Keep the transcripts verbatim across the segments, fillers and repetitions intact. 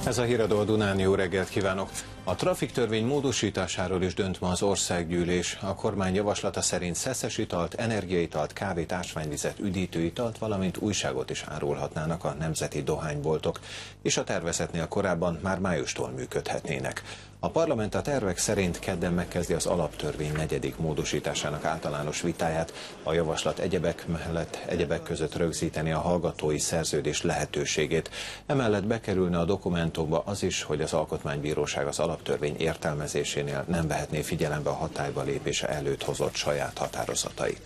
Ez a Híradó a Dunán, jó reggelt kívánok! A trafiktörvény módosításáról is dönt ma az országgyűlés. A kormány javaslata szerint szeszes italt, energiaitalt, kávét, ásványvizet, üdítőitalt, valamint újságot is árulhatnának a nemzeti dohányboltok, és a tervezetnél korábban már májustól működhetnének. A parlament a tervek szerint kedden megkezdi az alaptörvény negyedik módosításának általános vitáját. A javaslat egyebek mellett egyebek között rögzíteni a hallgatói szerződés lehetőségét. Emellett bekerülne a dokumentumba az is, hogy az Alkotmánybíróság az alaptörvény értelmezésénél nem vehetné figyelembe a hatályba lépése előtt hozott saját határozatait.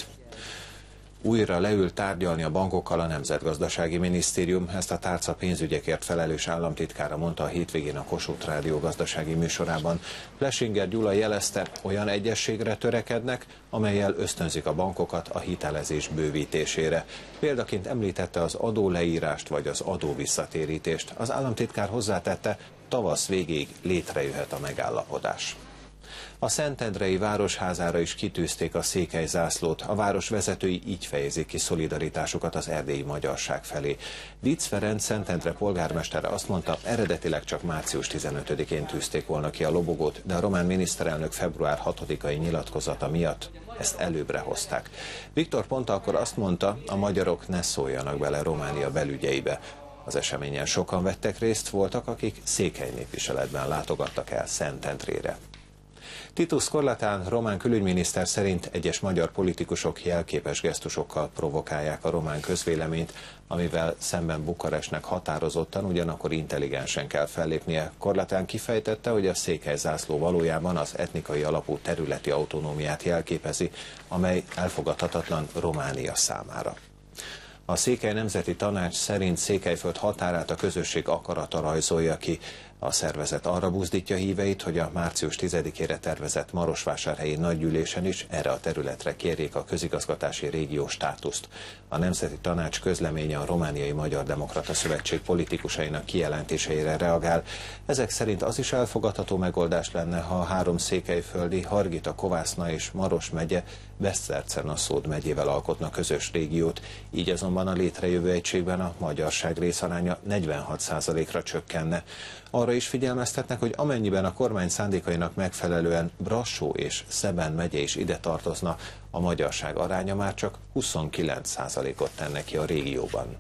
Újra leül tárgyalni a bankokkal a Nemzetgazdasági Minisztérium, ezt a tárca pénzügyekért felelős államtitkára mondta a hétvégén a Kossuth Rádió gazdasági műsorában. Plesinger Gyula jelezte, olyan egyességre törekednek, amellyel ösztönzik a bankokat a hitelezés bővítésére. Példaként említette az adóleírást vagy az adóvisszatérítést. Az államtitkár hozzátette, tavasz végéig létrejöhet a megállapodás. A Szentendrei Városházára is kitűzték a székely zászlót. A város vezetői így fejezik ki szolidaritásukat az erdélyi magyarság felé. Dietz Ferenc Szentendre polgármestere azt mondta, eredetileg csak március tizenötödikén tűzték volna ki a lobogót, de a román miniszterelnök február hatodikai nyilatkozata miatt ezt előbbre hozták. Viktor Ponta akkor azt mondta, a magyarok ne szóljanak bele Románia belügyeibe. Az eseményen sokan vettek részt, voltak, akik székely népviseletben látogattak el Szentendrére. Titus Korlatán román külügyminiszter szerint egyes magyar politikusok jelképes gesztusokkal provokálják a román közvéleményt, amivel szemben Bukarestnek határozottan, ugyanakkor intelligensen kell fellépnie. Korlatán kifejtette, hogy a székely zászló valójában az etnikai alapú területi autonómiát jelképezi, amely elfogadhatatlan Románia számára. A Székely Nemzeti Tanács szerint Székelyföld határát a közösség akarata rajzolja ki. A szervezet arra buzdítja híveit, hogy a március tizedikére tervezett Marosvásárhelyi nagygyűlésen is erre a területre kérjék a közigazgatási régió státuszt. A Nemzeti Tanács közleménye a Romániai Magyar Demokrata Szövetség politikusainak kijelentéseire reagál. Ezek szerint az is elfogadható megoldás lenne, ha a három székelyföldi, Hargita, Kovászna és Maros megye Beszterce-Naszód megyével alkotna közös régiót, így azonban a létrejövő egységben a magyarság részaránya negyvenhat százalékra csökkenne. Arra is figyelmeztetnek, hogy amennyiben a kormány szándékainak megfelelően Brassó és Szeben megye is ide tartozna, a magyarság aránya már csak huszonkilenc százalékot tenne ki a régióban.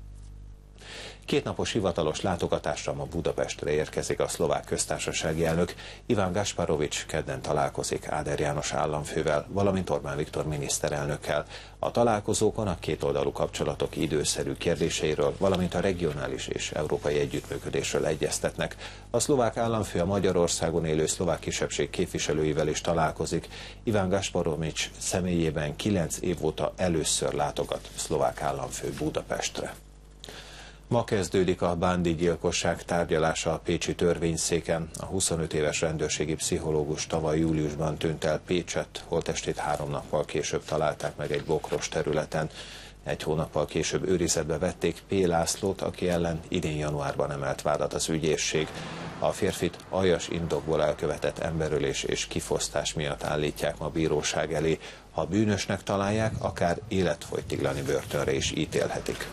Kétnapos hivatalos látogatásra ma Budapestre érkezik a szlovák köztársasági elnök. Iván Gasparovics kedden találkozik Áder János államfővel, valamint Orbán Viktor miniszterelnökkel. A találkozókon a kétoldalú kapcsolatok időszerű kérdéseiről, valamint a regionális és európai együttműködésről egyeztetnek. A szlovák államfő a Magyarországon élő szlovák kisebbség képviselőivel is találkozik. Iván Gasparovics személyében kilenc év óta először látogat szlovák államfő Budapestre. Ma kezdődik a Bándi gyilkosság tárgyalása a pécsi törvényszéken. A huszonöt éves rendőrségi pszichológus tavaly júliusban tűnt el Pécsett, holttestét három nappal később találták meg egy bokros területen. Egy hónappal később őrizetbe vették P. Lászlót, aki ellen idén januárban emelt vádat az ügyészség. A férfit aljas indokból elkövetett emberölés és kifosztás miatt állítják ma bíróság elé. Ha bűnösnek találják, akár életfogytiglani börtönre is ítélhetik.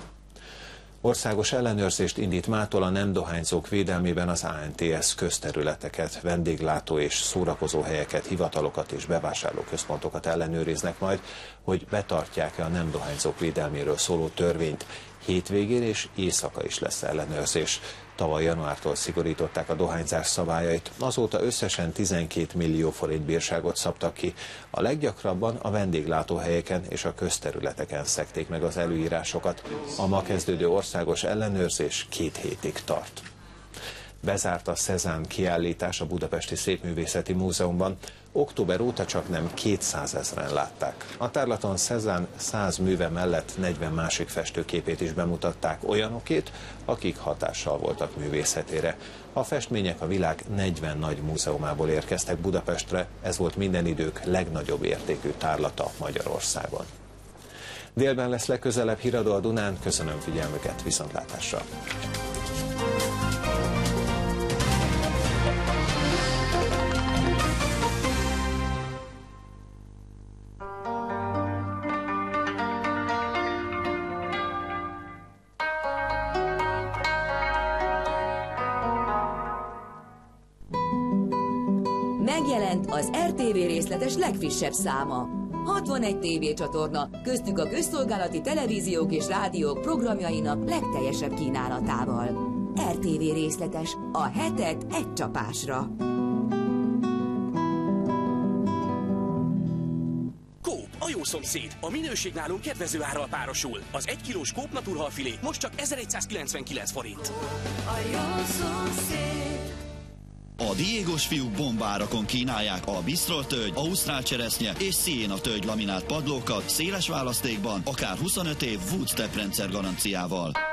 Országos ellenőrzést indít mától a nem dohányzók védelmében az á en té es közterületeket, vendéglátó és szórakozóhelyeket, hivatalokat és bevásárlóközpontokat ellenőriznek majd, hogy betartják-e a nem dohányzók védelméről szóló törvényt. Hétvégén és éjszaka is lesz ellenőrzés. Tavaly januártól szigorították a dohányzás szabályait, azóta összesen tizenkét millió forint bírságot szabtak ki. A leggyakrabban a vendéglátóhelyeken és a közterületeken szegték meg az előírásokat. A ma kezdődő országos ellenőrzés két hétig tart. Bezárt a Cézanne kiállítás a Budapesti Szépművészeti Múzeumban. Október óta csak nem kétszázezren látták. A tárlaton Cézanne száz műve mellett negyven másik festőképét is bemutatták, olyanokét, akik hatással voltak művészetére. A festmények a világ negyven nagy múzeumából érkeztek Budapestre, ez volt minden idők legnagyobb értékű tárlata Magyarországon. Délben lesz legközelebb Híradó a Dunán, köszönöm figyelmüket, viszontlátásra! Megjelent az er té vé részletes legfrissebb száma. hatvanegy tévécsatorna, köztük a közszolgálati televíziók és rádiók programjainak legteljesebb kínálatával. er té vé részletes, a hetet egy csapásra. Coop, a jó szomszéd. A minőség nálunk kedvező árral párosul. Az egy kilós Coop naturhalfilé most csak ezeregyszázkilencvenkilenc forint. A jó szomszéd. A Diégos fiúk bombárakon kínálják a Bistrol tölgy, Ausztrál cseresznye és Siena tölgy laminált padlókat széles választékban, akár huszonöt év Wood Step rendszer garanciával.